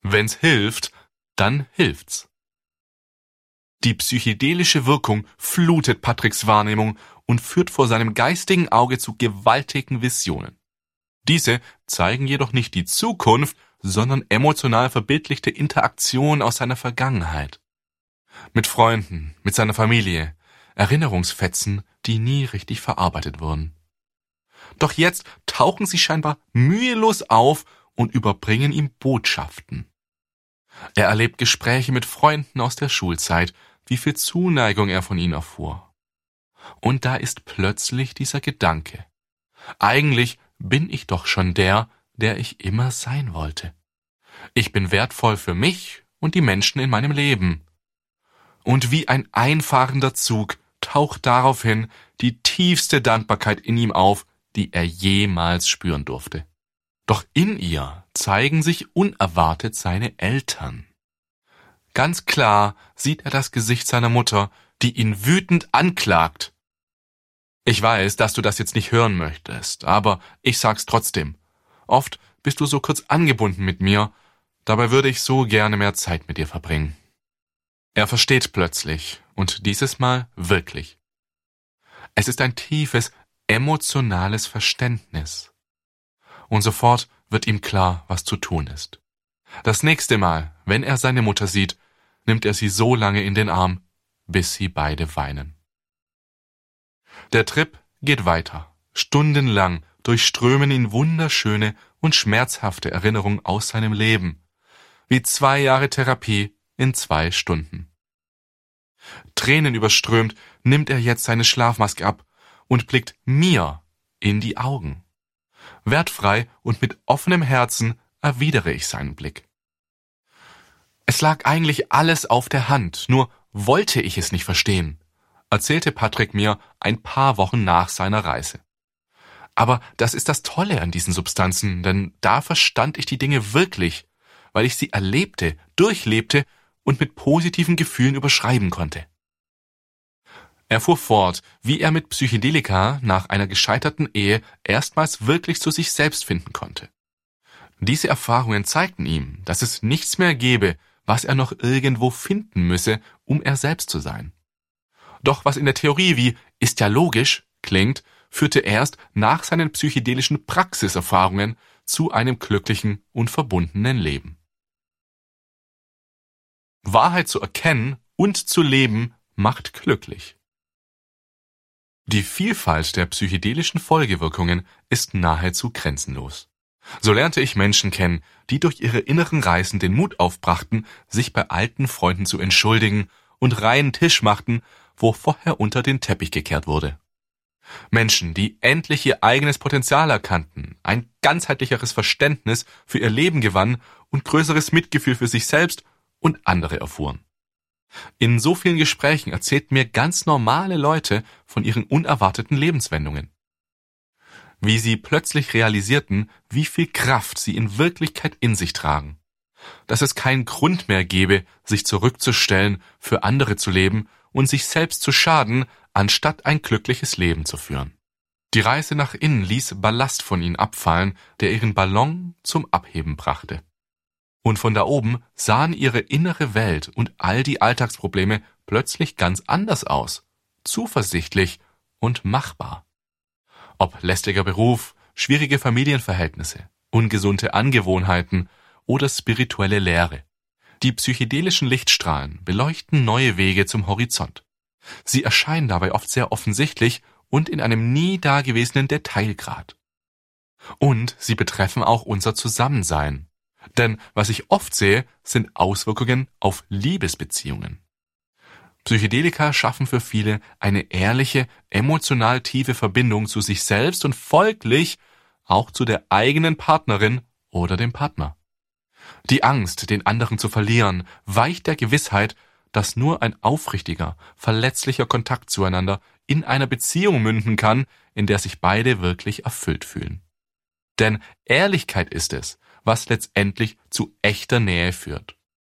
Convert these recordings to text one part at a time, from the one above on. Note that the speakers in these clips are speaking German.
Wenn's hilft, dann hilft's. Die psychedelische Wirkung flutet Patricks Wahrnehmung und führt vor seinem geistigen Auge zu gewaltigen Visionen. Diese zeigen jedoch nicht die Zukunft, sondern emotional verbildlichte Interaktionen aus seiner Vergangenheit. Mit Freunden, mit seiner Familie, Erinnerungsfetzen, die nie richtig verarbeitet wurden. Doch jetzt tauchen sie scheinbar mühelos auf und überbringen ihm Botschaften. Er erlebt Gespräche mit Freunden aus der Schulzeit, wie viel Zuneigung er von ihnen erfuhr. Und da ist plötzlich dieser Gedanke: Eigentlich bin ich doch schon der ich immer sein wollte. Ich bin wertvoll für mich und die Menschen in meinem Leben. Und wie ein einfahrender Zug taucht daraufhin die tiefste Dankbarkeit in ihm auf, die er jemals spüren durfte. Doch in ihr zeigen sich unerwartet seine Eltern. Ganz klar sieht er das Gesicht seiner Mutter, die ihn wütend anklagt. Ich weiß, dass du das jetzt nicht hören möchtest, aber ich sag's trotzdem. Oft bist du so kurz angebunden mit mir, dabei würde ich so gerne mehr Zeit mit dir verbringen. Er versteht plötzlich, und dieses Mal wirklich. Es ist ein tiefes, emotionales Verständnis. Und sofort wird ihm klar, was zu tun ist. Das nächste Mal, wenn er seine Mutter sieht, nimmt er sie so lange in den Arm, bis sie beide weinen. Der Trip geht weiter. Stundenlang durchströmen ihn wunderschöne und schmerzhafte Erinnerungen aus seinem Leben. Wie 2 Jahre Therapie in 2 Stunden. Tränenüberströmt nimmt er jetzt seine Schlafmaske ab und blickt mir in die Augen. Wertfrei und mit offenem Herzen erwidere ich seinen Blick. Es lag eigentlich alles auf der Hand, nur wollte ich es nicht verstehen, erzählte Patrick mir ein paar Wochen nach seiner Reise. Aber das ist das Tolle an diesen Substanzen, denn da verstand ich die Dinge wirklich, weil ich sie erlebte, durchlebte und mit positiven Gefühlen überschreiben konnte. Er fuhr fort, wie er mit Psychedelika nach einer gescheiterten Ehe erstmals wirklich zu sich selbst finden konnte. Diese Erfahrungen zeigten ihm, dass es nichts mehr gäbe, was er noch irgendwo finden müsse, um er selbst zu sein. Doch was in der Theorie wie »ist ja logisch« klingt, führte erst nach seinen psychedelischen Praxiserfahrungen zu einem glücklichen und verbundenen Leben. Wahrheit zu erkennen und zu leben macht glücklich. Die Vielfalt der psychedelischen Folgewirkungen ist nahezu grenzenlos. So lernte ich Menschen kennen, die durch ihre inneren Reisen den Mut aufbrachten, sich bei alten Freunden zu entschuldigen und reinen Tisch machten, wo vorher unter den Teppich gekehrt wurde. Menschen, die endlich ihr eigenes Potenzial erkannten, ein ganzheitlicheres Verständnis für ihr Leben gewannen und größeres Mitgefühl für sich selbst und andere erfuhren. In so vielen Gesprächen erzählten mir ganz normale Leute von ihren unerwarteten Lebenswendungen. Wie sie plötzlich realisierten, wie viel Kraft sie in Wirklichkeit in sich tragen. Dass es keinen Grund mehr gäbe, sich zurückzustellen, für andere zu leben und sich selbst zu schaden, anstatt ein glückliches Leben zu führen. Die Reise nach innen ließ Ballast von ihnen abfallen, der ihren Ballon zum Abheben brachte. Und von da oben sahen ihre innere Welt und all die Alltagsprobleme plötzlich ganz anders aus, zuversichtlich und machbar. Ob lästiger Beruf, schwierige Familienverhältnisse, ungesunde Angewohnheiten oder spirituelle Leere. Die psychedelischen Lichtstrahlen beleuchten neue Wege zum Horizont. Sie erscheinen dabei oft sehr offensichtlich und in einem nie dagewesenen Detailgrad. Und sie betreffen auch unser Zusammensein. Denn was ich oft sehe, sind Auswirkungen auf Liebesbeziehungen. Psychedelika schaffen für viele eine ehrliche, emotional tiefe Verbindung zu sich selbst und folglich auch zu der eigenen Partnerin oder dem Partner. Die Angst, den anderen zu verlieren, weicht der Gewissheit, dass nur ein aufrichtiger, verletzlicher Kontakt zueinander in einer Beziehung münden kann, in der sich beide wirklich erfüllt fühlen. Denn Ehrlichkeit ist es, was letztendlich zu echter Nähe führt.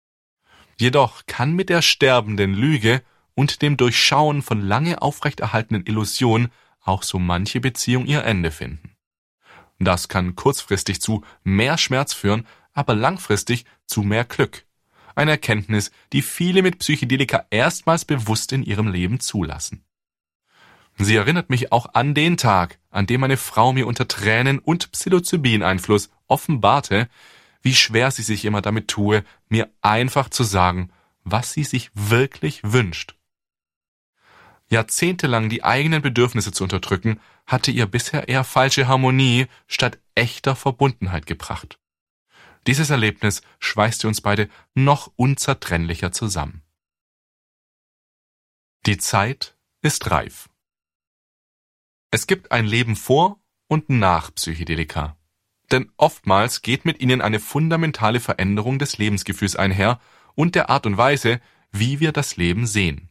Jedoch kann mit der sterbenden Lüge und dem Durchschauen von lange aufrechterhaltenen Illusionen auch so manche Beziehung ihr Ende finden. Das kann kurzfristig zu mehr Schmerz führen, aber langfristig zu mehr Glück. Eine Erkenntnis, die viele mit Psychedelika erstmals bewusst in ihrem Leben zulassen. Sie erinnert mich auch an den Tag, an dem meine Frau mir unter Tränen und Psilocybin-Einfluss offenbarte, wie schwer sie sich immer damit tue, mir einfach zu sagen, was sie sich wirklich wünscht. Jahrzehntelang die eigenen Bedürfnisse zu unterdrücken, hatte ihr bisher eher falsche Harmonie statt echter Verbundenheit gebracht. Dieses Erlebnis schweißte uns beide noch unzertrennlicher zusammen. Die Zeit ist reif. Es gibt ein Leben vor und nach Psychedelika. Denn oftmals geht mit ihnen eine fundamentale Veränderung des Lebensgefühls einher und der Art und Weise, wie wir das Leben sehen.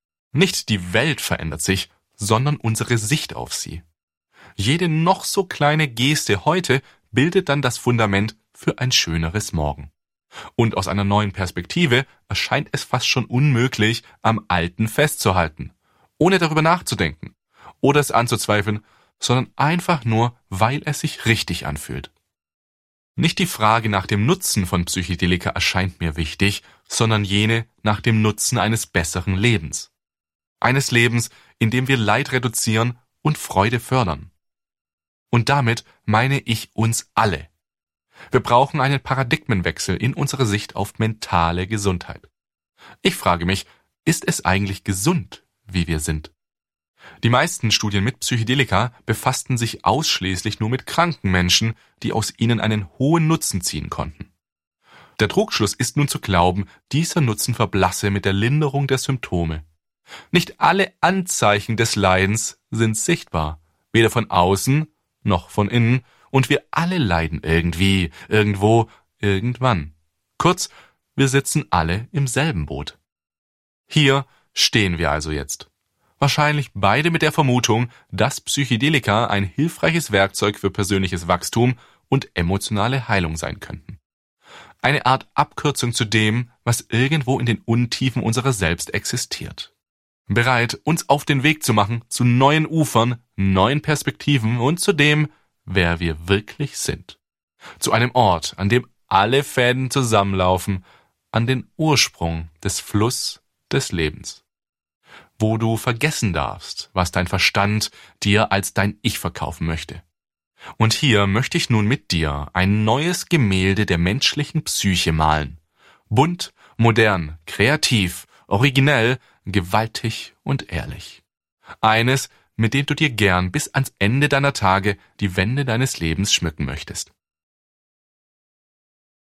Nicht die Welt verändert sich, sondern unsere Sicht auf sie. Jede noch so kleine Geste heute bildet dann das Fundament für ein schöneres Morgen. Und aus einer neuen Perspektive erscheint es fast schon unmöglich, am Alten festzuhalten, ohne darüber nachzudenken oder es anzuzweifeln, sondern einfach nur, weil es sich richtig anfühlt. Nicht die Frage nach dem Nutzen von Psychedelika erscheint mir wichtig, sondern jene nach dem Nutzen eines besseren Lebens. Eines Lebens, in dem wir Leid reduzieren und Freude fördern. Und damit meine ich uns alle. Wir brauchen einen Paradigmenwechsel in unserer Sicht auf mentale Gesundheit. Ich frage mich, ist es eigentlich gesund, wie wir sind? Die meisten Studien mit Psychedelika befassten sich ausschließlich nur mit kranken Menschen, die aus ihnen einen hohen Nutzen ziehen konnten. Der Trugschluss ist nun zu glauben, dieser Nutzen verblasse mit der Linderung der Symptome. Nicht alle Anzeichen des Leidens sind sichtbar, weder von außen noch von innen, und wir alle leiden irgendwie, irgendwo, irgendwann. Kurz, wir sitzen alle im selben Boot. Hier stehen wir also jetzt. Wahrscheinlich beide mit der Vermutung, dass Psychedelika ein hilfreiches Werkzeug für persönliches Wachstum und emotionale Heilung sein könnten. Eine Art Abkürzung zu dem, was irgendwo in den Untiefen unserer selbst existiert. Bereit, uns auf den Weg zu machen zu neuen Ufern, neuen Perspektiven und zu dem, wer wir wirklich sind. Zu einem Ort, an dem alle Fäden zusammenlaufen, an den Ursprung des Fluss des Lebens. Wo du vergessen darfst, was dein Verstand dir als dein Ich verkaufen möchte. Und hier möchte ich nun mit dir ein neues Gemälde der menschlichen Psyche malen. Bunt, modern, kreativ, originell, gewaltig und ehrlich. Eines, mit dem du dir gern bis ans Ende deiner Tage die Wände deines Lebens schmücken möchtest.